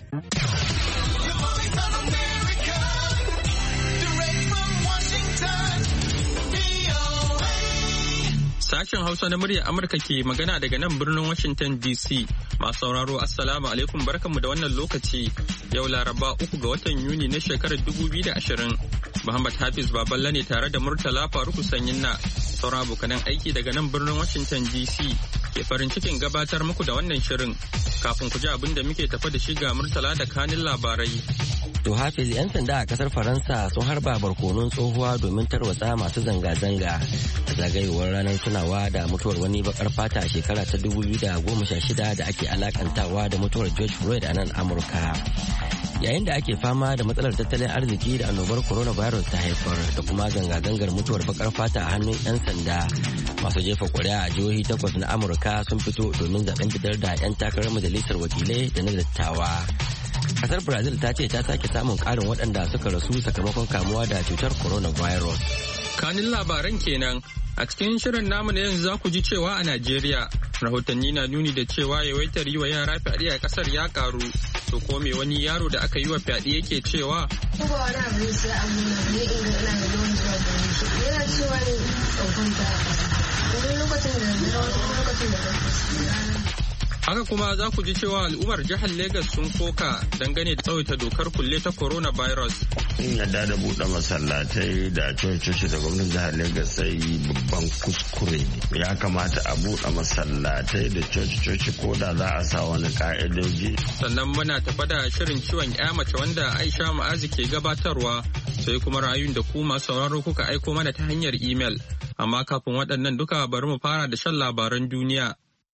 Sashen Hausa na muryar Amurka ke magana daga nan birnin Washington DC. Masu sauraro Assalamu alaikum barkanmu da wannan lokaci. Yau Laraba 3 ga watan Yuni na shekarar 2020. Muhammad Hafiz Baballa ne tare da Murtala Faruku Sanyinna. Sauran abokanan aiki daga nan birnin Washington DC ke farin cikin gabatar muku da wannan shirin. Kafin ku ji abin da muke tafa da shi ga Murtala da kanin labarai. To Hafiz, 'yan sanda a kasar Faransa sun harba barkonon tsohuwa domin tarwatsa masu zanga-zanga a zagayowar ranar tunawa da mutuwar wani bakar fata a shekara ta 2016 da ake alakantawa da mutuwar George Floyd a nan Amurka. Yayin da ake fama da matsalar tattalin arziki da annobar coronavirus ta haifar da kuma zanga-zangar mutuwar bakar fata a hannun 'yan sanda, masu jefa kuri'a a jihohi 8 na Amurka sun fito domin zaben fitar da 'yan takarar majalisar wakilai da na dattawa. Kasar Brazil ta ce ta sake samun karin waɗanda suka rasu sakamakon kamuwa da cutar coronavirus. Kanin labaran kenan a cikin shirin namu na yanzu za ku ji cewa a Najeriya rahotanni na nuni da cewa yawaitar yi wa yara fyaɗe a ƙasar ya karu. To ko me wani yaro da aka yi wa fyaɗe yake cewa? Ko ba wani abu ne sai an nuna ne in ga ina da yawan zuwa da shi. Yana cewa ne ɗaukan ta a ƙasa. Wani lokacin da lokacin da Haka kuma za ku ji cewa al'ummar jihar Legas sun koka dangane da tsawaita dokar kulle ta coronavirus. In yadda da buɗe masallatai da cococi da gwamnatin jihar Legas sai babban kuskure ne. Ya kamata a buɗe masallatai da cococi ko da za a sa wani ka'idoji. Sannan muna tafa da shirin ciwon ya mace wanda Aisha Ma'azi ke gabatarwa sai kuma rayun da ku masu sauraro kuka aiko mana ta hanyar imel. Amma kafin waɗannan duka bari mu fara da shan labaran duniya.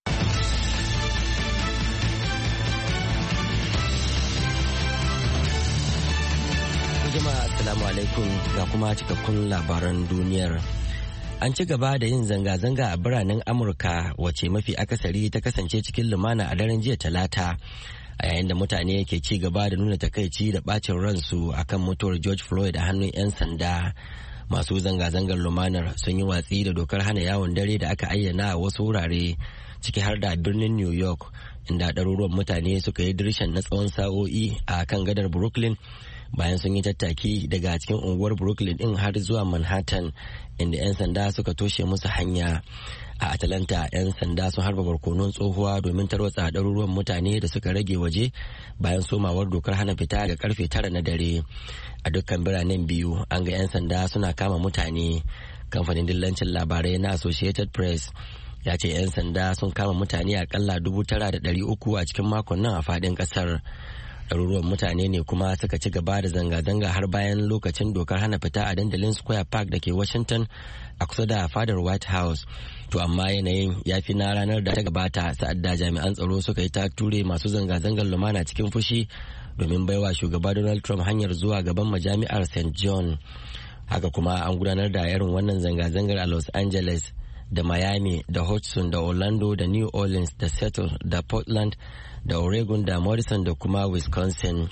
Jama'a assalamu alaikum ga kuma cikakkun labaran duniyar. An ci gaba da yin zanga-zanga a biranen Amurka wacce mafi akasari ta kasance cikin lumana a daren jiya Talata, a yayin da mutane ke ci gaba da nuna takaici da bacin ransu akan mutuwar George Floyd a hannun 'yan sanda. Masu zanga-zangar lumanar sun yi watsi da dokar hana yawon dare da aka ayyana a wasu wurare ciki har da birnin New York, inda ɗaruruwan mutane suka yi dirshan na tsawon sa'o'i a kan gadar Brooklyn bayan sun yi tattaki daga cikin unguwar Brooklyn din har zuwa Manhattan, inda 'yan sanda suka toshe musu hanya. A Atlanta, 'yan sanda sun harba barkonon tsohuwa domin tarwatsa ɗaruruwan mutane da suka rage waje bayan somawar dokar hana fita da karfe 9 na dare. A dukkan biranen biyu an ga 'yan sanda suna kama mutane. Kamfanin dillancin labarai na Associated Press ya ce 'yan sanda sun kama mutane akalla 9,300 a cikin makon nan a faɗin ƙasar. Ɗaruruwan mutane ne kuma suka ci gaba da zanga-zanga har bayan lokacin dokar hana fita a dandalin Square Park da ke Washington a kusa da fadar White House. To amma yanayin ya fi na ranar da ta gabata sa'ad da jami'an tsaro suka yi ta ture masu zanga-zangar lumana cikin fushi domin baiwa shugaba Donald Trump hanyar zuwa gaban majami'ar St. John. Haka kuma an gudanar da irin wannan zanga-zangar a Los Angeles da Miami da Hudson da Orlando da New Orleans da Seattle da Portland da Oregon da Morrison da kuma Wisconsin.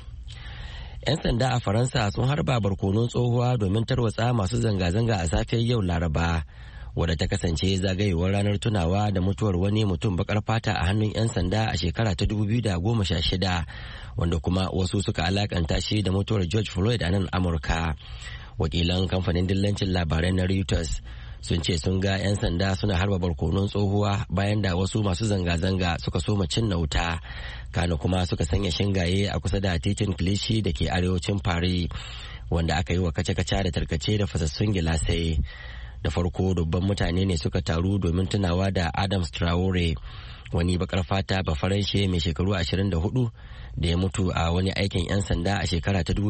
'Yan sanda a Faransa sun harba barkonon tsohuwa domin tarwatsa masu zanga-zanga a safiyar yau Laraba, wadda ta kasance zagayewar ranar tunawa da mutuwar wani mutum bakar fata a hannun 'yan sanda a shekara ta 2016, wanda kuma wasu suka alakanta shi da mutuwar George Floyd a nan Amurka. Wakilan kamfanin dillancin labarai na Reuters sun ce sun ga 'yan sanda suna harba barkonon tsohuwa bayan da wasu masu zanga-zanga suka soma cinna wuta, kana kuma suka sanya shingaye a kusa da titin Clichy da ke arewacin Paris, wanda aka yi wa kace-kace da tarkace da fasassun gilasai. Da farko dubban mutane ne suka taru domin tunawa da Adams Traore, wani bakar fata bafaranshe mai shekaru 24 da ya mutu a wani aikin 'yan sanda a shekara ta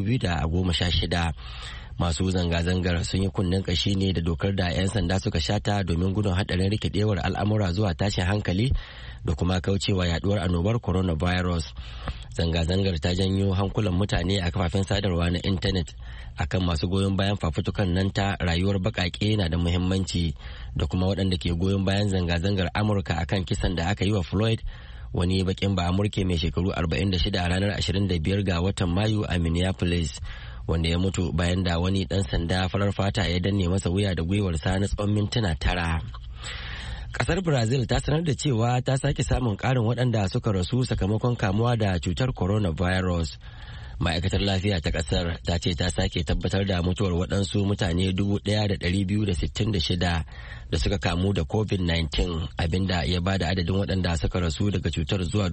2016. Masu zanga-zangar sun yi kunnen kashi ne da dokar da 'yan sanda suka shata domin gudun hadarin rikidewar al'amura zuwa tashin hankali da kuma kaucewa yaduwar annobar coronavirus. Zanga-zangar ta janyo hankulan mutane a kafafen sadarwa na intanet akan masu goyon bayan fafutukan nan ta rayuwar bakake na da muhimmanci da kuma waɗanda ke goyon bayan zanga-zangar Amurka akan kisan da aka yi wa Floyd, wani bakin ba Amurke mai shekaru 46 a ranar 25 ga watan Mayu a Minneapolis, wanda ya mutu bayan da wani dan sanda farar fata ya danne masa wuya da gwiwarsa na tsawon mintuna 9. Kasar Brazil ta sanar da cewa ta sake samun ƙarin waɗanda suka rasu sakamakon kamuwa da cutar coronavirus. Ma'aikatar lafiya ta kasar ta ce ta sake tabbatar da mutuwar waɗansu mutane 1,266 da suka kamu da COVID-19, abinda ya ba da adadin waɗanda suka rasu daga cutar zuwa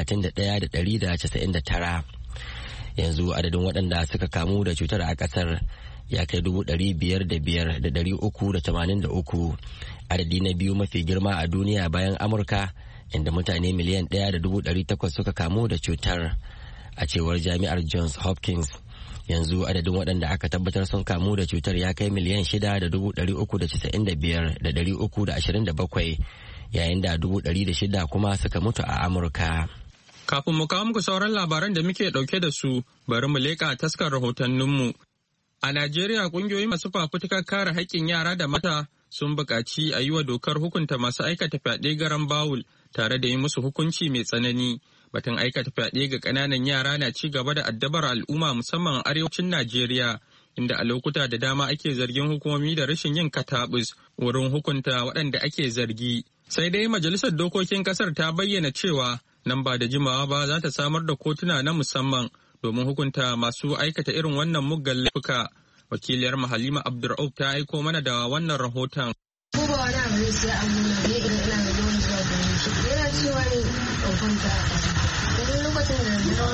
31,199. Yanzu adadin waɗanda suka kamu da cutar a kasar ya kai 505,383, adadi na biyu mafi girma a duniya bayan Amurka, inda mutane miliyan 1.800 suka kamu da cutar. A cewar jami'ar Johns Hopkins, yanzu adadin waɗanda aka tabbatar sun kamu da cutar ya kai miliyan 6,395,327, yayin da 600,000 kuma suka mutu a Amurka. Kafin mu kawo muku sauran labaran da muke ɗauke da su, bari mu leƙa taskar rahotanninmu. A Najeriya, ƙungiyoyi masu fafutukar kare haƙƙin yara da mata sun buƙaci a yi wa dokar hukunta masu aikata fyaɗe garan bawul tare da yi musu hukunci mai tsanani. Batun aikata fyaɗe ga ƙananan yara na ci gaba da addabar al'umma musamman a arewacin Najeriya, inda a lokuta da dama ake zargin hukumomi da rashin yin katabus wurin hukunta waɗanda ake zargi. Sai dai Majalisar Dokokin ƙasar ta bayyana cewa nan ba da jimawa ba za ta samar da kotuna na musamman domin hukunta masu aikata irin wannan muggan laifuka. Wakiliyar Halima Abdur'auf ta aiko mana da wannan rahoton. Ko ba wani abu ne sai an nuna ne idan ina da yawan zuwa ganin shi. Yana cewa ne ɗaukanta a ƙasa. Wani lokacin da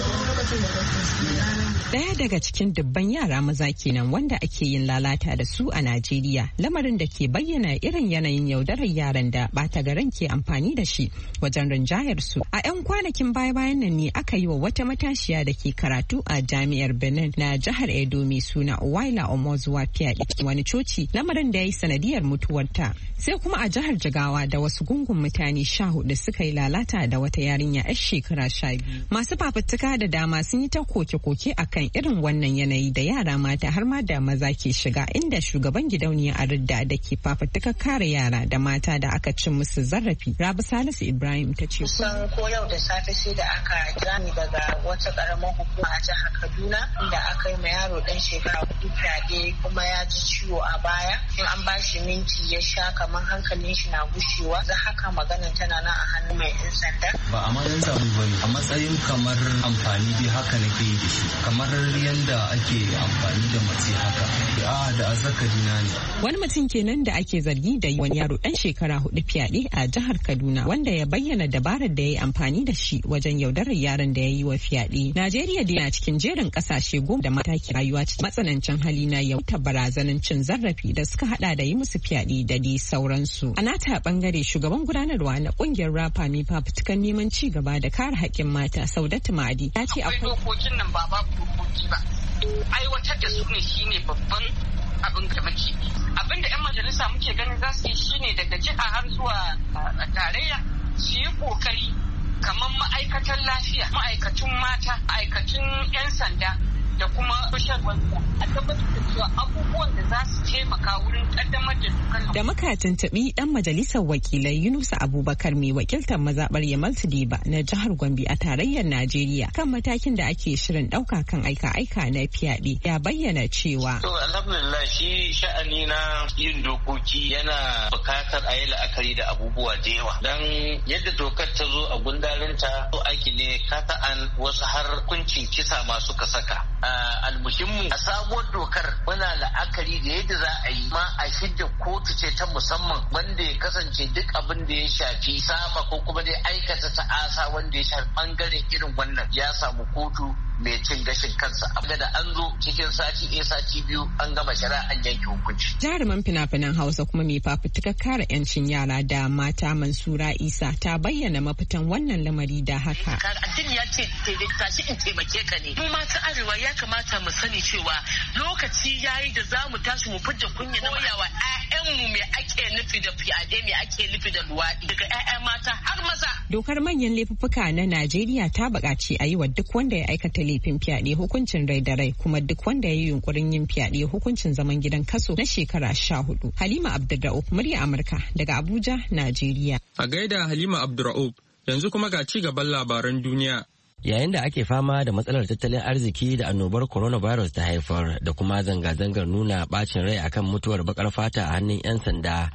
Daya daga cikin dubban yara maza kenan wanda ake yin lalata da su a Najeriya, lamarin da ke bayyana irin yanayin yaudarar yaran da bata garan ke amfani da shi wajen rinjayar su. A 'yan kwanakin baya-bayan nan ne aka yi wa wata matashiya da ke karatu a Jami'ar Benin na jihar Edo mai suna Owaila Omozuwa fyaɗe wani coci, lamarin da ya yi sanadiyar mutuwarta. Sai kuma a jihar Jigawa da wasu gungun mutane 14 suka yi lalata da wata yarinya 'yar shekara 12. Masu fafutuka da dama sun yi ta koke-koke akan irin wannan yanayi da yara mata har ma da maza ke shiga, inda shugaban gidauniyar Aridda da ke fafutukar kare yara da mata da aka cin musu zarafi, Rabi Salisu Ibrahim, ta ce kusan ko yau da safe sai da aka kira ni daga wata karamar hukuma a jihar Kaduna inda aka yi ma yaro dan shekara 4 fyaɗe kuma ya ji ciwo a baya. In an bashi minti ya sha kamar hankalin shi na gushewa. Da haka maganar tana nan a hannun mai 'yan sanda. Ba a matsayin sabu bane, a matsayin kamar amfani dai haka nake yi da shi, kamar yanda ake amfani da mace haka. Da azzakari na ne. Wani mutum kenan da ake zargi da wani yaro dan shekara 4 fyaɗe a jihar Kaduna, wanda ya bayyana dabarar da ya yi amfani da shi wajen yaudarar yaran da ya yi wa fyaɗe. Najeriya dai na cikin jerin ƙasashe 10 da mata ke rayuwa cikin matsanancin hali na yauta barazanin cin zarafi da suka hada da yi musu fyaɗe da dai sauransu. A nata bangare, shugaban gudanarwa na kungiyar Rafa mai fafutukan neman ci gaba da kare haƙƙin mata, Saudatu Ma'adi, ta ce akwai dokokin nan ba babu dokoki ba. Aiwatar da su ne shine babban abin da muke. Abin da 'yan majalisa muke ganin za su yi shine daga jiha har zuwa tarayya su yi kokari kamar ma'aikatan lafiya, ma'aikacin mata, ma'aikacin 'yan sanda da kuma social welfare a tabbatar da cewa abubuwan da za su taimaka wurin kaddamar da dokar. Da muka tuntuɓi ɗan majalisar wakilai Yunusa Abubakar mai wakiltar mazaɓar Yamal Sidiba na jihar Gombe a tarayyar Najeriya kan matakin da ake shirin ɗauka kan aika-aika na fyaɗe, ya bayyana cewa. To alhamdulillah, shi sha'ani na yin dokoki yana bukatar a yi la'akari da abubuwa da yawa. Dan yadda dokar ta zo a gundarinta to aiki ne kata'an wasu har hukuncin kisa masu kasaka. Almuhimmu a sabuwar dokar muna la'akari da yadda za a yi ma a shidda kotu ce ta musamman wanda ya kasance duk abin da ya shafi saba ko kuma dai aikata ta'asa wanda ya shafi bangaren irin wannan ya samu kotu mai cin gashin kansa. Abin da an zo cikin sati ɗaya sati biyu an gama shari'a an yanke hukunci. Jaruman fina-finan Hausa kuma mai fafutukar kare 'yancin yara da mata Mansura Isa ta bayyana mafitan wannan lamari da haka. Addini ya ce tashi in taimake ka ne. Mu mata arewa ya kamata mu sani cewa lokaci yayi da za mu tashi mu fidda kunya na koyawa 'ya'yanmu me ake nufi da fyaɗe, me ake nufi da luwaɗi daga 'ya'ya mata har maza. Dokar manyan laifuffuka na Najeriya ta buƙaci a yi wa duk wanda ya aikata laifin fyaɗe hukuncin rai da rai, kuma duk wanda ya yi yunkurin yin fyaɗe hukuncin zaman gidan kaso na shekara 14. Halima Abdurra'uf, murya Amurka daga Abuja, Najeriya. A gaida Halima Abdurra'uf, yanzu kuma ga ci gaban labaran duniya. Yayin da ake fama da matsalar tattalin arziki da annobar coronavirus ta haifar da kuma zanga-zangar nuna bacin rai akan mutuwar bakar fata a hannun 'yan sanda,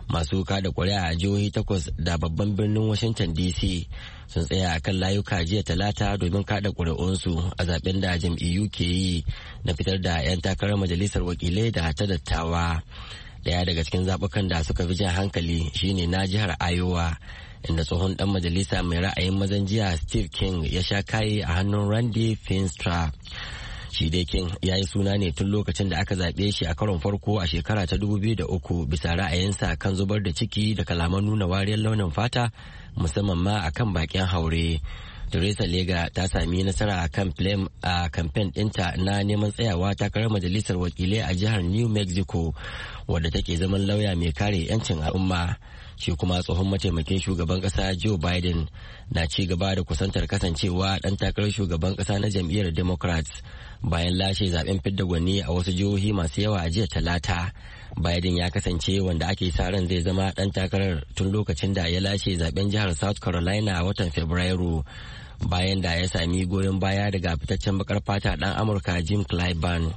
masu kada kuri'a a jihohi 8 da babban birnin Washington DC sun tsaya a kan layuka jiya talata domin kada kuri'unsu a zaben da jam'iyyu ke yi na fitar da 'yan takarar majalisar wakilai da ta dattawa. Daya daga cikin zabukan da suka fi jan hankali shine na jihar Iowa, inda tsohon dan majalisa mai ra'ayin mazan jiya Steve King ya sha kayi a hannun Randy Feenstra. Shi dai King ya yi suna ne tun lokacin da aka zaɓe shi a karon farko a shekara ta 2003 bisa ra'ayinsa kan zubar da ciki da kalaman nuna wariyar launin fata, musamman ma a kan bakin haure. Teresa Lega ta sami nasara a kan Flem a kamfen ɗinta na neman tsayawa takarar majalisar wakilai a jihar New Mexico, wadda take zaman lauya mai kare 'yancin al'umma. Shi kuma tsohon mataimakin shugaban kasa Joe Biden na ci gaba da kusantar kasancewa ɗan takarar shugaban kasa na jam'iyyar Democrats bayan lashe zaben fidda gwani a wasu jihohi masu yawa a jiya talata. Biden ya kasance wanda ake sa ran zai zama ɗan takarar tun lokacin da ya lashe zaben jihar South Carolina a watan Fabrairu, bayan da ya sami goyon baya daga fitaccen bakar fata ɗan Amurka Jim Clyburn.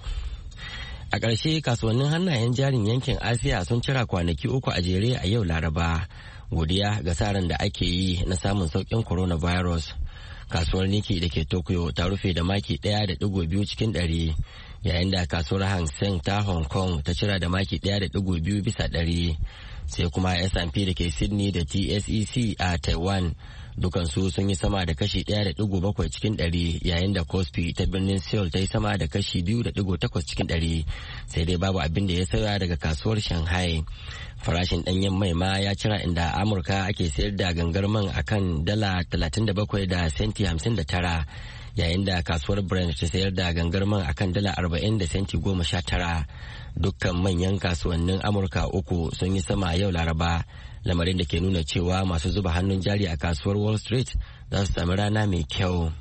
A ƙarshe, kasuwannin hannayen jarin yankin Asiya sun cira kwanaki 3 a jere a yau Laraba, godiya ga sa ran da ake yi na samun sauƙin coronavirus. Kasuwar Nikkei da ke Tokyo ta rufe da maki 1.2 cikin 100, yayin da kasuwar Hang Seng ta Hong Kong ta cira da maki 1.2 bisa 100. Sai kuma S&P da ke Sydney da TSEC a Taiwan dukansu sun yi sama da kashi 1.7 cikin 100, yayin da Kospi ta birnin Seoul ta yi sama da kashi 2.8 cikin 100. Sai dai babu abin da ya sauya daga kasuwar Shanghai. Farashin ɗanyen mai ma ya cira, inda Amurka ake sayar da gangar man akan dala 37 da senti 59, yayin da kasuwar Brent ta sayar da gangar man akan dala 40 da senti 19. Dukkan manyan kasuwannin Amurka uku sun yi sama yau Laraba, lamarin da ke nuna cewa masu zuba hannun jari a kasuwar Wall Street za su sami rana mai kyau.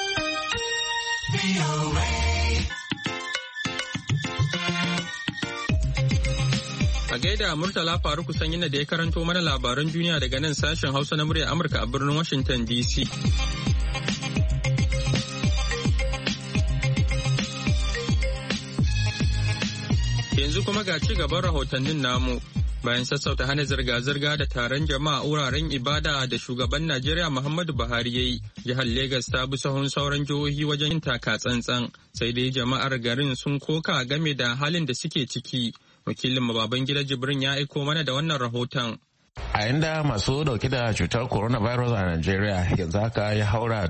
A gaida Murtala Faruku Sanyina da ya karanto mana labaran duniya daga nan sashen Hausa na murya Amurka a birnin Washington DC. Yanzu kuma ga ci gaban rahotannin namu. Bayan sassauta hana zirga-zirga da taron jama'a wuraren ibada da shugaban Najeriya Muhammadu Buhari ya yi, jihar Legas ta bi sahun sauran jihohi wajen yin taka tsantsan, sai dai jama'ar garin sun koka game da halin da suke ciki. Wakilin Babangida Jibrin ya aiko mana da wannan rahoton. A inda masu dauke da cutar coronavirus a Najeriya yanzu haka ya haura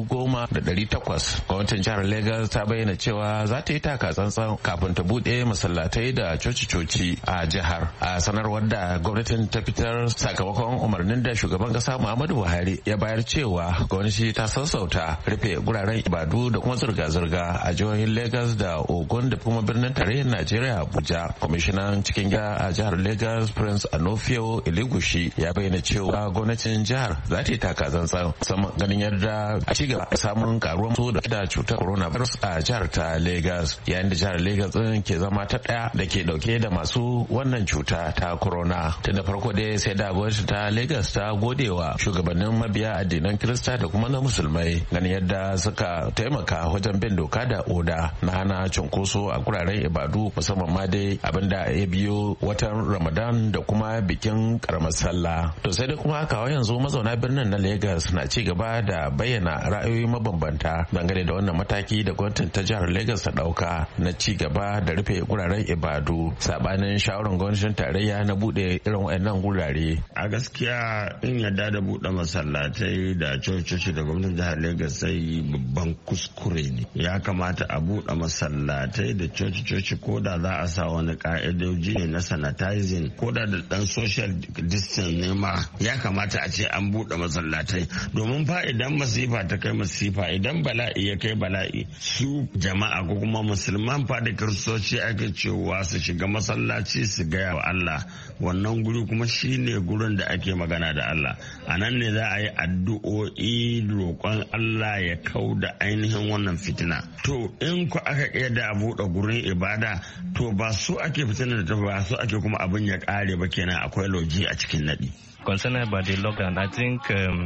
10,800, gwamnatin jihar Lagos ta bayyana cewa za ta yi taka tsantsan kafin ta bude masallatai da coci-coci a jihar. A sanarwar da gwamnatin ta fitar sakamakon umarnin da shugaban kasa Muhammadu Buhari ya bayar cewa gwamnati ta sassauta rufe guraren ibadu da kuma zirga-zirga a jihohin Lagos da Ogun da kuma birnin tarayyar Najeriya Abuja. Kwamishinan cikin gida a jihar Lagos Prince Anofio Eligushi ya bayyana cewa gwamnatin jihar za ta yi taka tsantsan musamman ganin yadda a ci gaba samun karuwar su da cutar coronavirus a jihar ta Lagos, yayin da jihar Lagos din ke zama ta daya da ke dauke da masu wannan cuta ta corona. Tun da farko dai sai da gwamnati ta Lagos ta godewa shugabannin mabiya addinan Kirista da kuma na Musulmai ganin yadda suka taimaka wajen bin doka da oda na hana cunkoso a guraren ibadu, musamman ma dai abinda ya biyo watan Ramadan da kuma bikin karamar sallah. To sai dai kuma kawo yanzu mazauna birnin na Lagos na ci gaba da bayyana ra'ayoyi mabambanta dangane da wannan mataki da gwamnatin ta jihar Lagos ta dauka na ci gaba da rufe guraren ibadu sabanin shawarar gwamnatin tarayya na bude irin wayannan gurare. A gaskiya in yadda da bude masallatai da cococi da gwamnatin jihar Lagos sai babban kuskure ne. Ya kamata a bude masallatai da cococi ko da za a sa wani ka'idoji ne na sanitizing ko da dan social distance ne ma ya kamata a ce an buɗe masallatai, domin fa idan masifa ta kai masifa, idan bala'i ya kai bala'i, su jama'a ko kuma musulman fa da kiristoci ake cewa su shiga masallaci su gaya wa Allah, wannan guri kuma shine gurin da ake magana da Allah. A nan ne za a yi addu'o'i roƙon Allah ya kau da ainihin wannan fitina. To in ku aka ƙeda a buɗe gurin ibada, to ba su ake fitina da ta ba su ake kuma abin ya ƙare ba, kenan akwai loji a cikin naɗi. Concerned about the lockdown, I think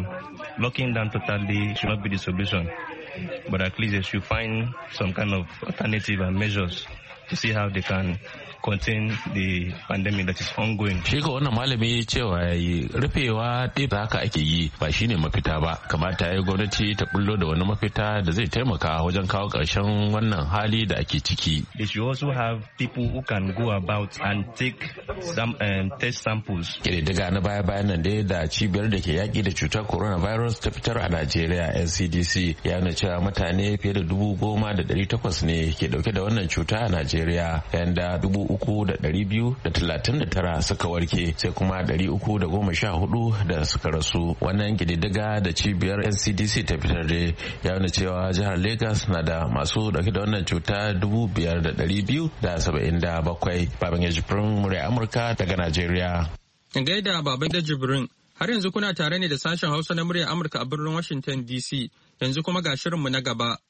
locking down totally should not be the solution, but at least they should find some kind of alternative and measures to see how they can contain the pandemic that is ongoing. Shi ga wannan malami cewa yayi rufewa da haka ake yi ba shine mafita ba, kamata ya gwamnati ta bullo da wani mafita da zai taimaka wajen kawo ƙarshen wannan hali da ake ciki. They should also have people who can go about and take some test samples. Daga na baya-bayan nan dai da cibiyar da ke yaƙi da cutar coronavirus ta fitar a Najeriya NCDC ya nuna cewa mutane fiye da 10,800 ne ke dauke da wannan cuta a Najeriya, yanda 3,239 suka warke sai kuma 314 da suka rasu. Wannan kididdiga da cibiyar NCDC ta fitar da ya nuna cewa jihar Lagos na da masu dauke da wannan cuta 5,277. Baban ya Jibrin murya Amurka daga Najeriya. Gaida Baban da Jibrin, har yanzu kuna tare ne da sashen Hausa na murya Amurka a birnin Washington DC. Yanzu kuma ga shirinmu na gaba.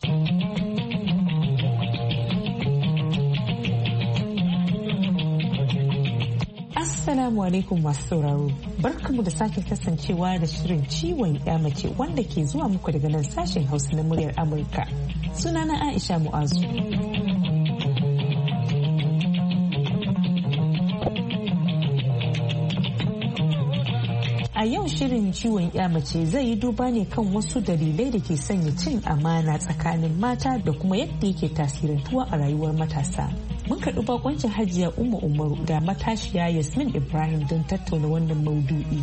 Assalamu alaikum masu sauraro. Barkamu da sake kasancewa da shirin ciwon ya mace wanda ke zuwa muku daga nan sashen Hausa na muryar Amurka. Sunana Aisha Mu'azu. A yau shirin ciwon ya mace zai yi duba ne kan wasu dalilai da ke sanya cin amana tsakanin mata da kuma yadda yake tasirantuwa a rayuwar matasa. Mun karɓi bakoncin Hajiya Umma Umaru da matashiya Yasmin Ibrahim don tattauna wannan maudu'i.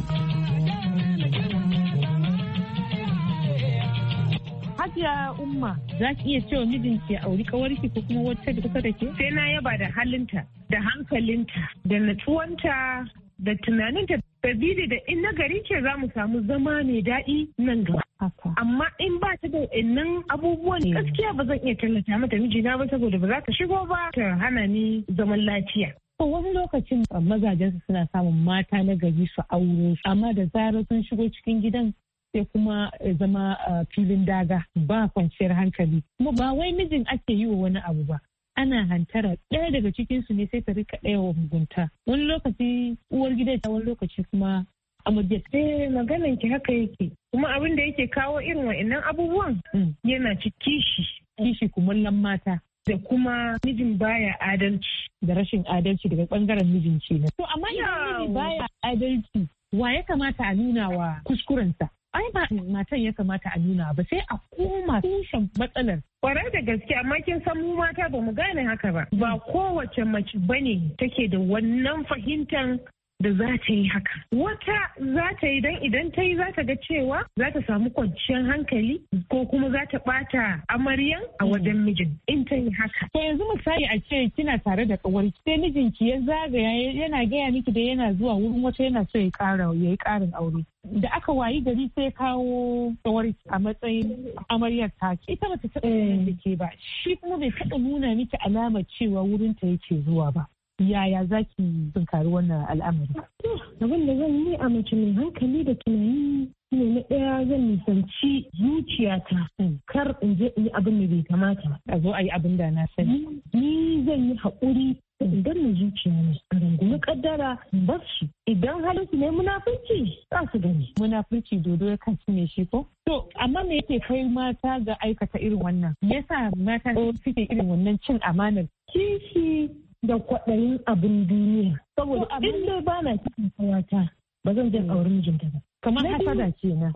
Hajiya Umma, za ki iya cewa mijinki ya auri kawarki ko kuma wata da kusa da ke? Sai na yaba da halinta, da hankalinta, da natsuwanta, da tunaninta. Sabida da in na gari ce za mu samu zama mai daɗi nan gaba. Amma in ba ta da innan abubuwan gaskiya ba zan iya tallata mata mijina ba saboda ba za ta shigo ba ta hana ni zaman lafiya. Wani lokacin mazajensu suna samun mata na gari su auro amma da zarar sun shigo cikin gidan sai kuma zama filin daga ba kwanciyar hankali. Kuma ba wai mijin ake yi wa wani abu ba. Ana hantara ɗaya daga cikinsu ne sai ta rika ɗaya wa mugunta. Wani lokaci uwar gida ta wani lokaci kuma amarya. Maganan ki haka yake. Kuma abin da yake kawo irin wa'annan abubuwan yana ci kishi kumallon mata. Da kuma mijin baya adalci. Da rashin adalci daga bangaren mijin kenan. To amma idan miji baya adalci wa ya kamata a nuna wa kuskurensa? Ai ba matan ya kamata a nuna ba sai a koma tushen matsalar. Kwarai da gaske amma kin san mu mata ba mu gane haka ba. Ba kowace mace bane take da wannan fahimtar da za ta yi haka. Wata za ta yi dan idan ta yi za ta ga cewa za ta samu kwanciyar hankali ko kuma za ta bata amaryan a wajen mijin in ta yi haka. To yanzu misali a ce kina tare da kawarki sai mijinki ya zagaya yana gaya miki da yana zuwa wurin wata yana so ya yi karin aure. Da aka wayi gari sai kawo kawarki a matsayin amaryar taki. Ita bata taɓa da ke ba. Shi kuma bai taɓa nuna miki alamar cewa wurin ta yake zuwa ba. Yaya za ki tunkari wannan al'amari? Abin da zan yi a mace mai hankali da tunani ne na ɗaya zan nisanci zuciyata kar in je in yi abin da bai kamata. A zo a yi abin da na sani. Ni zan yi haƙuri idan na zuciya ne. A rungumi kaddara bar shi. Idan halin su ne munafurci za su gani. Munafurci dodo ya kan ne shi ko? To amma me yake kai mata ga aikata irin wannan? Me yasa mata suke irin wannan cin amanar? Kishi da kwaɗayin abin duniya. Saboda in dai ba na cikin kawata ba zan jan auren mijinta ba. Kamar hasada ce na.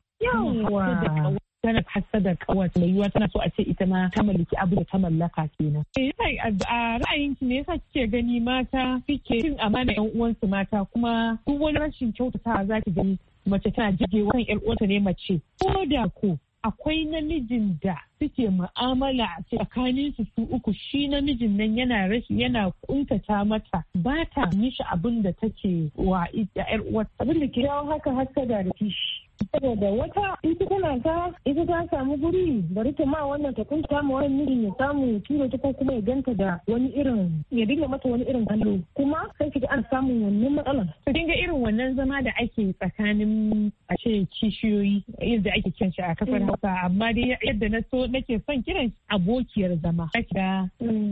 Yawwa. Tana hasada kawata mai yiwuwa tana so a ce ita ma ta mallaki abu da ta mallaka kenan. A ra'ayinki me yasa kike gani mata suke cin amana yan uwansu mata kuma duk wani rashin kyautatawa za ki gani mace tana jige kan yar uwarta ne mace. Ko da ko akwai namijin da suke mu'amala a tsakanin su uku shi namijin nan yana kuntata mata ba ta mishi abin da take wa yar uwar abin da ke yawo haka hasada da kishi. Saboda wata ita tana ta samu guri bari ta ma wannan ta kunta ma wani mijin ya samu turo ta ko kuma ya ganta da wani irin ya dinga mata wani irin kallo kuma sai kiga an samu wannan matsalar. To dinga irin wannan zama da ake tsakanin a ce kishiyoyi yadda ake kiran shi a kasar Hausa amma dai yadda nake son kiran abokiyar zama. Hatta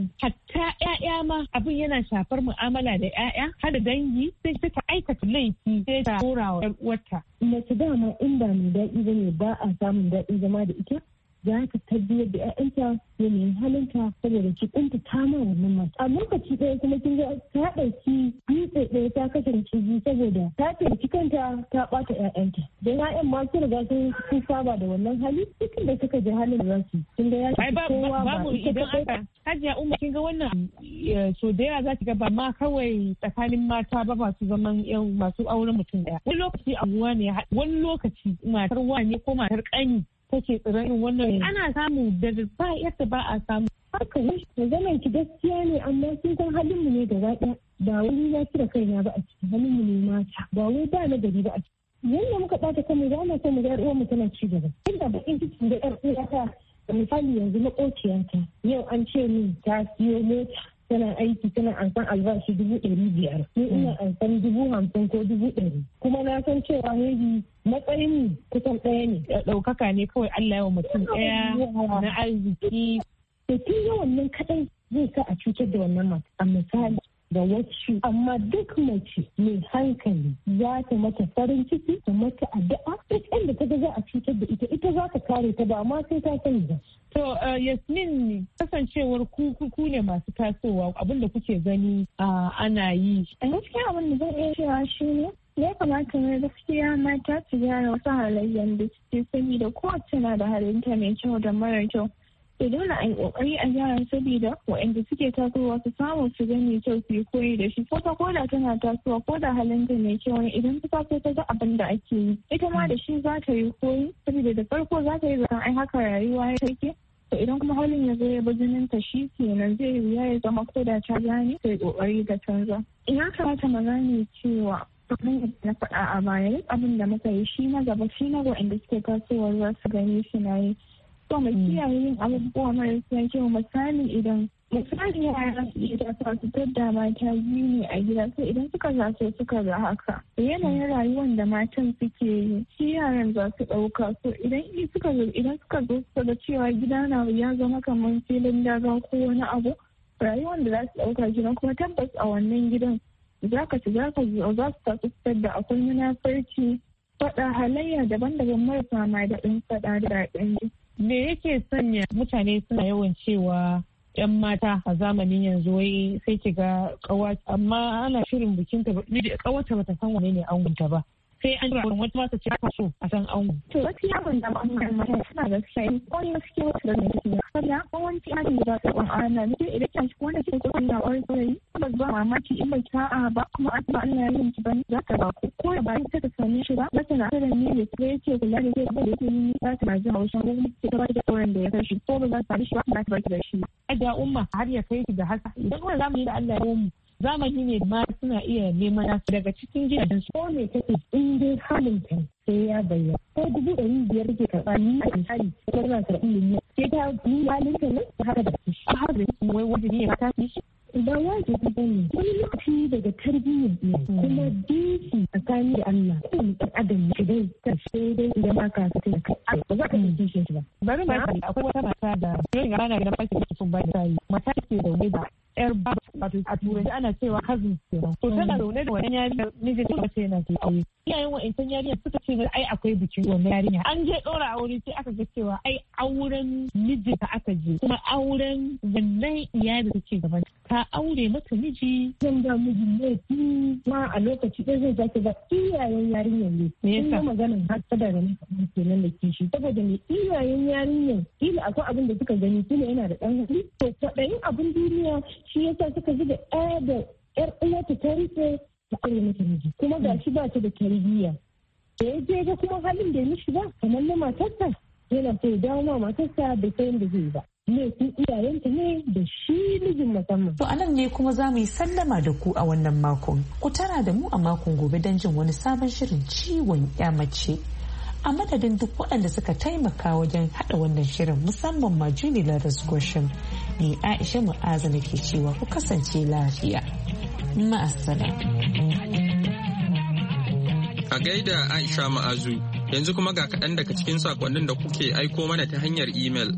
ƴaƴa ma abin yana shafar mu'amala da ƴaƴa har da dangi sai ta aikata laifi sai ta tura wa ƴar uwarta. Mace dama in ba mai daɗi ba ne ba a samun daɗin zama da ita za ta tabbiyar da 'ya'yanta yanayin halinta saboda ki kunta ta ma wannan mata. A lokaci ɗaya kuma kin ga ta ɗauki dutse ɗaya ta kasance biyu saboda ta taimaki kanta ta ɓata 'ya'yanta. Da 'ya'yan ma su riga sun saba da wannan hali duk da suka ji halin da su. Kin ga ya ce kowa ba idan aka Hajiya Umma kin ga wannan so da yawa za ki ga ba ma kawai tsakanin mata ba masu zaman masu auren mutum ɗaya. Wani lokaci abuwa ne wani lokaci matar wane ko matar ƙani take tsirin wannan ana samu da ba yadda ba a samu. Haka ne zaman ki gaskiya ne amma sun san halin mu ne gaba ɗaya ba wani ya cire kaina ba a cikin halin mu ne mata ba wai ba na gari ba a cikin. Yanda muka ɓata kanmu ba na son mu ga uwar mu tana ci gaba. Inda bakin cikin da ƴar uwata misali yanzu maƙociyata yau an ce min ta siyo mota tana aiki tana ansan albashi 500,000 ni ina ansan 50,000 ko 100,000 kuma na san cewa maybe matsayin kusan ɗaya ne. Ɗaukaka ne kawai Allah yawa mutum ɗaya na arziki. To tun yawan nan kaɗai zai sa a cutar da wannan mata a misali da wacce amma duk mace mai hankali za ta mata farin ciki ta mata addu'a duk inda ta ga za a cutar da ita za ta kare ta ba ma sai ta sani ba. To Yasmin kasancewar ku ne masu tasowa abinda kuke gani ana yi. A gaskiya abin da zan iya cewa shi ne ya kamata ne gaskiya mata su gyara wasu halayen da suke sani da kowace na da halinta mai kyau da mara kyau. To dole a yi kokari a gyara saboda waɗanda suke tasowa su samu su ga mai kyau su yi koyi da shi ko da tana tasowa ko da halinta mai kyau ne idan ta taso ta ga abin da ake yi ita ma da shi za ta yi koyi saboda da farko za ta yi zaton ai haka rayuwa ya take. To idan kuma halin ya zo ya bi jinin ta shi kenan zai wuya ya zama ko da ta gane sai kokari da canza. Ina kamata mu gane cewa abin da na faɗa a baya abin da muka yi shi na gaba shi na waɗanda suke tasowa za su gani shi na yi. So mu kiyaye yin abubuwa marasa kyau misali yara su iya tasowa su tadda mata biyu ne a gida so idan suka zaso suka ga haka yanayin rayuwar da matan suke yi shi yaran za su ɗauka so idan suka zo suka ga cewa gida na ya zama kamar filin daga ko wani abu rayuwar da za su ɗauka gidan kuma tabbas a wannan gidan za su tasu da akwai munafarci faɗa halayya daban-daban marasa ma daɗin faɗa da daɗin ji. Me yake sanya mutane suna yawan cewa 'yan mata a zamanin yanzu wai sai ki ga kawa amma ana shirin bikin ta kawata bata san wane ne angonta ba sai an jira wata mata ce aka so a san angon. To gaskiya ban da ma'amuran mata suna gaskiya ko ne gaskiya wata da ne take saboda kowanci ajin da ba ta ban ana ne idan kan shi wanda ke kusa na wani saurayi ba ba mamaki in bai ta'a ba kuma an ba Allah ya yi ki ban za ta ba ko da ba ta same shi ba za ta na da ne da ke yake kula da ke da yake yi za ta ji haushin gwamnati ta ba da tsoron da ya kashi ko ba za ta shi ba za ta bar da shi. Da umma har ya kai ki da haka idan kuma zamu yi da Allah ya mu zamani ne ma suna iya neman nasu daga cikin gidajen su. Ko ne kake in dai halin ta sai ya bayyana. Ko 500 ke karɓa ni a misali ko na karɓi miliyan sai ta ni halin ta ne ta haka da shi. A har da wai wajibi ne ta fi shi. Ba wajibi ba ne. Wani lokaci daga tarbiyyar ne kuma dinki tsakani da Allah ko ɗan adam ne dai ta sai dai idan ba ka sai kai ba za ka yi shi ba. Bari ma akwai wata mata da yau rana gidan farki sun ba da mata ke da wani da yar ba wato a turanci ana cewa cousin kenan to tana zaune da wannan yarinya mijin ta sai yana ke aure iyayen wa'ancan yarinya suka ce ai akwai bikin wannan yarinya an je ɗora aure sai aka ga cewa ai auren mijinta aka je kuma auren wannan iyali da ke gaban ta aure mata miji zan ga mijin ne ma a lokaci ɗaya zai zaki ga iyayen yarinyar ne me yasa maganin har ta daga nan kenan da kishi saboda ne iyayen yarinyar kila akwai abin da suka gani kila yana da ɗan hali to kwaɗayin abin duniya shi yasa suka ji da ɗaya da ƴar uwata ta rike ta aure mata miji kuma ga shi ba ta da tarbiyya da ya je ga kuma halin da ya mishi ba kamar na matarsa yana so ya dawo ma matarsa da sayan da zai ba laifin iyayenta ne da shi mijin musamman. To anan ne kuma za mu yi sallama da ku a wannan makon. Ku tara da mu a makon gobe don jin wani sabon shirin ciwon ya mace. A madadin duk waɗanda suka taimaka wajen haɗa wannan shirin musamman ma Julie Ladas Gosham ne Aisha Mu'azu ke cewa ku kasance lafiya. Ma'asala. A gaida Aisha Ma'azu yanzu kuma ga kaɗan daga cikin sakonnin da kuke aiko mana ta hanyar imel.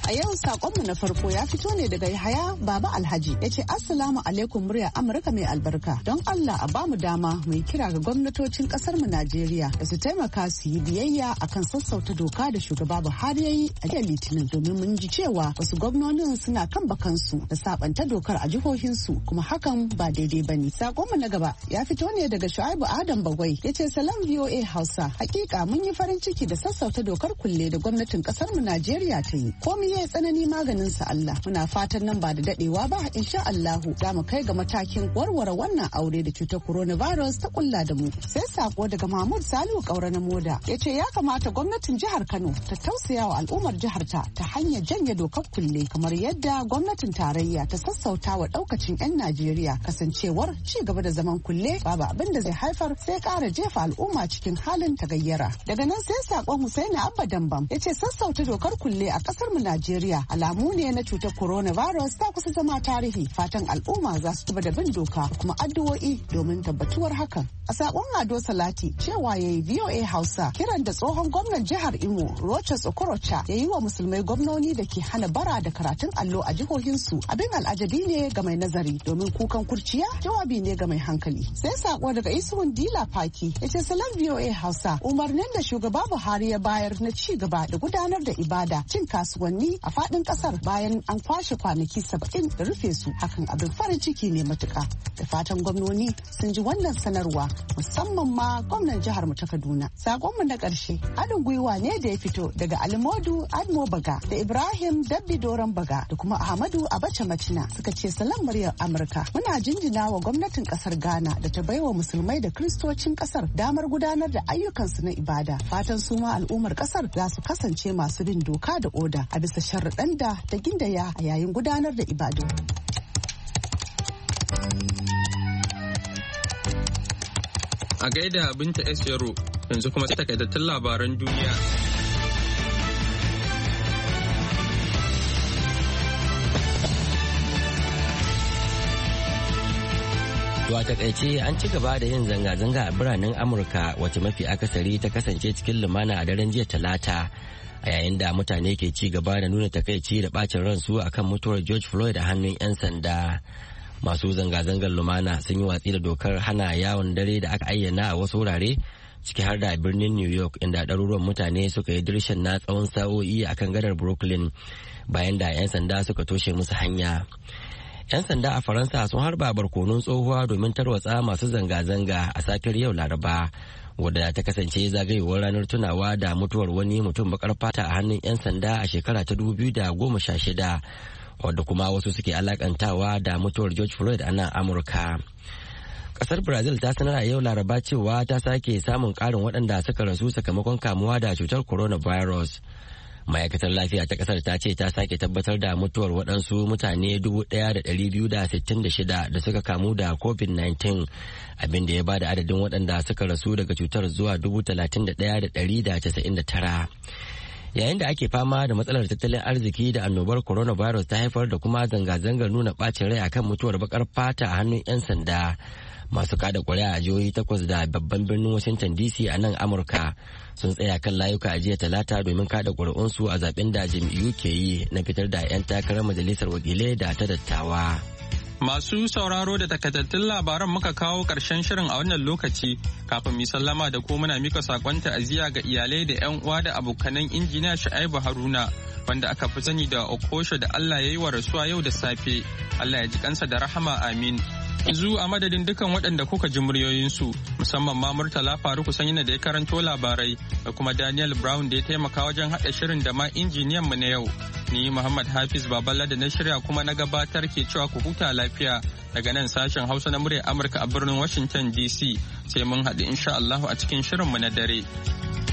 A yau sakonmu na farko ya fito ne daga Yahaya Baba Alhaji ya ce Assalamu alaikum murya Amurka mai albarka. Don Allah a bamu dama mai kira ga gwamnatocin kasar mu Najeriya da su taimaka su yi biyayya akan sassauta doka da shugaba Buhari ya yi a jiya Litinin domin mun ji cewa wasu gwamnonin suna kan bakansu da sabanta dokar a jihohinsu kuma hakan ba daidai bane. Sakonmu na gaba ya fito ne daga Shu'aibu Adam Bagwai ya ce salam VOA Hausa. Hakika mun yi farin ciki da sassauta dokar kulle da gwamnatin kasar mu Najeriya ta yi. Komai ya tsanani maganin sa Allah. Muna fatan nan ba da dadewa ba insha Allahu za mu kai ga matakin warware wannan aure da cutar coronavirus ta kulla da mu. Sai sako daga Mahmud Salihu Kaura na Moda ya ce ya kamata gwamnatin jihar Kano ta tausaya wa al'ummar jihar ta hanyar janye dokar kulle kamar yadda gwamnatin tarayya ta sassauta wa daukacin 'yan Najeriya kasancewar ci gaba da zaman kulle babu abin da zai haifar sai kara jefa al'umma cikin halin tagayyara. Daga nan sai sakon Husaini Abba Dambam ya ce sassauta dokar kulle a kasar mu Najeriya alamu ne na cutar coronavirus ta kusa zama tarihi. Fatan al'umma za su tuba da bin doka kuma addu'o'i domin tabbatuwar hakan. A sakon Ado Salati cewa yayi VOA Hausa kiran da tsohon gwamnan jihar Imo Rochas Okorocha ya yi wa musulmai gwamnoni da ke hana bara da karatun allo a jihohinsu abin al'ajabi ne ga mai nazari domin kukan kurciya jawabi ne ga mai hankali. Sai sako daga Isuhun Dila Faki ya ce salam VOA Hausa umarnin da shugaba Buhari ya bayar na ci gaba da gudanar da ibada cin kasuwanni a fadin kasar bayan an kwashe kwanaki 70 da rufe su hakan abin farin ciki ne matuka. Da fatan gwamnoni sun ji wannan sanarwa musamman ma gwamnan jihar mu ta Kaduna. Sakonmu na ƙarshe haɗin gwiwa ne da ya fito daga Almodu Admo Baga da Ibrahim Dabbi Doron Baga da kuma Ahmadu Abacha Macina suka ce salam muryar Amurka. Muna jinjina wa gwamnatin kasar Ghana da ta baiwa musulmai da kristocin kasar damar gudanar da ayyukansu na ibada. Fatan su ma al'ummar kasar za su kasance masu bin doka da oda a bisa sharuɗan da ta gindaya a yayin gudanar da ibadu. A gaida Binta S. Yaro yanzu kuma sai takaitattun labaran duniya. To a takaice an ci gaba da yin zanga-zanga a biranen Amurka wacce mafi akasari ta kasance cikin lumana a daren jiya Talata a yayin da mutane ke ci gaba da nuna takaici da bacin ransu akan mutuwar George Floyd a hannun 'yan sanda. Masu zanga-zangar lumana sun yi watsi da dokar hana yawon dare da aka ayyana a wasu wurare ciki har da birnin New York inda ɗaruruwan mutane suka yi dirshan na tsawon sa'o'i akan gadar Brooklyn bayan da 'yan sanda suka toshe musu hanya. 'Yan sanda a Faransa sun harba barkonun tsohuwa domin tarwatsa masu zanga-zanga a safiyar yau Laraba wadda ta kasance zagayowar ranar tunawa da mutuwar wani mutum bakar fata a hannun 'yan sanda a shekara ta 2016 wadda kuma wasu suke alakantawa da mutuwar George Floyd a nan Amurka. Kasar Brazil ta sanar a yau Laraba cewa ta sake samun karin waɗanda suka rasu sakamakon kamuwa da cutar coronavirus. Ma'aikatar lafiya ta kasar ta ce ta sake tabbatar da mutuwar waɗansu mutane 1,266 da suka kamu da COVID-19 abinda ya bada adadin waɗanda suka rasu daga cutar zuwa 31,199. Yayin da ake fama da matsalar tattalin arziki da annobar coronavirus ta haifar da kuma zanga-zangar nuna ɓacin rai akan mutuwar bakar fata a hannun 'yan sanda. Masu kada ƙuri'a a jihohi 8 da babban birnin Washington DC a nan Amurka sun tsaya kan layuka a jiya Talata domin kada ƙuri'unsu a zaben da jam'iyyu ke yi na fitar da 'yan takarar majalisar wakilai da ta dattawa. Masu sauraro da takaitattun labaran muka kawo ƙarshen shirin a wannan lokaci kafin mu sallama da ko muna mika sakon ta'aziyya ga iyalai da 'yan uwa da abokanan injiniya Shu'aibu Haruna wanda aka fi sani da Okosho da Allah ya yi wa rasuwa yau da safe. Allah ya ji kansa da rahama amin. Yanzu a madadin dukan waɗanda kuka ji muryoyinsu musamman ma Murtala Faruku Sanyina da ya karanto labarai da kuma Daniel Brown da ya taimaka wajen haɗa shirin da ma injiniyan mu na yau. Ni Muhammad Hafiz Baballa da na shirya kuma na gabatar ke cewa ku huta lafiya daga nan sashen Hausa na muryar Amurka a birnin Washington DC sai mun haɗu insha Allah a cikin shirin mu na dare.